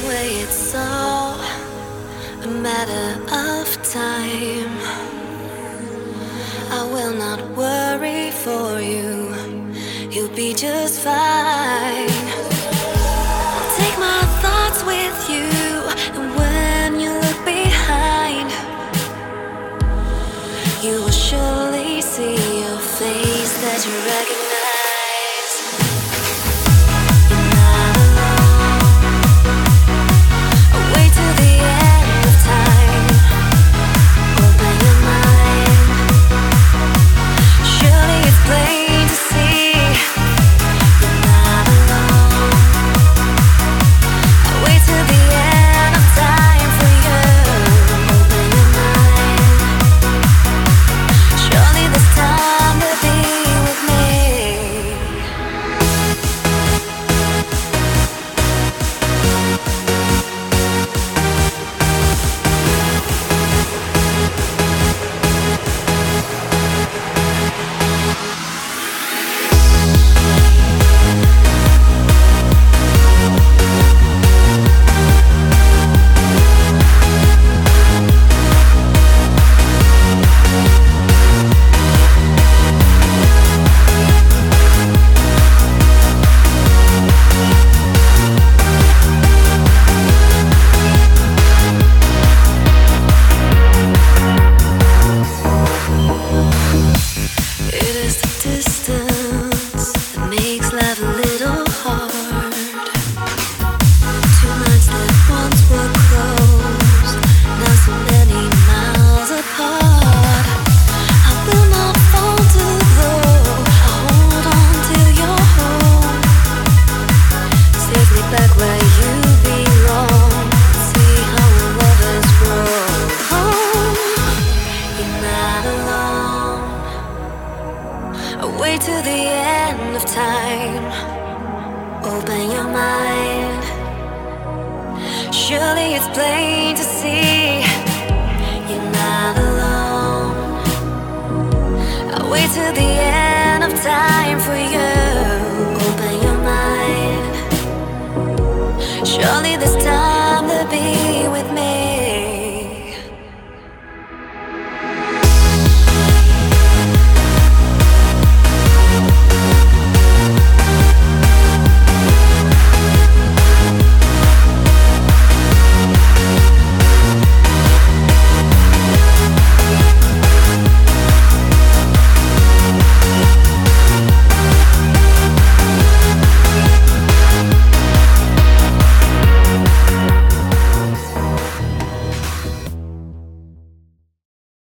way it's all a matter of time. I will not worry for you. You'll be just fine. I'll take my thoughts with you, and when you look behind, you will surely see a face that you recognize. Way to the end of time. Open your mind. Surely it's plain to see you're not alone. I'll wait to the end of time for you. Open your mind. Surely this time